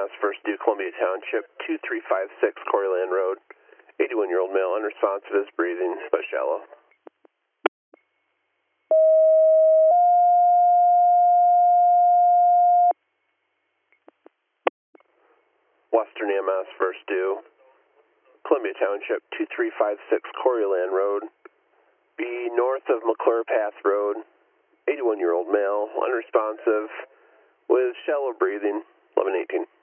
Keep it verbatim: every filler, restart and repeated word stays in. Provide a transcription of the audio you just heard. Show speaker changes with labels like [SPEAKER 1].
[SPEAKER 1] S, first due Columbia Township, two three five six Coreyland Road, eighty-one-year-old male, unresponsive, is breathing, but shallow. Western E M S, first due Columbia Township, two three five six Coreyland Road, be north of McClure Path Road, eighty-one-year-old male, unresponsive, with shallow breathing, eleven eighteen.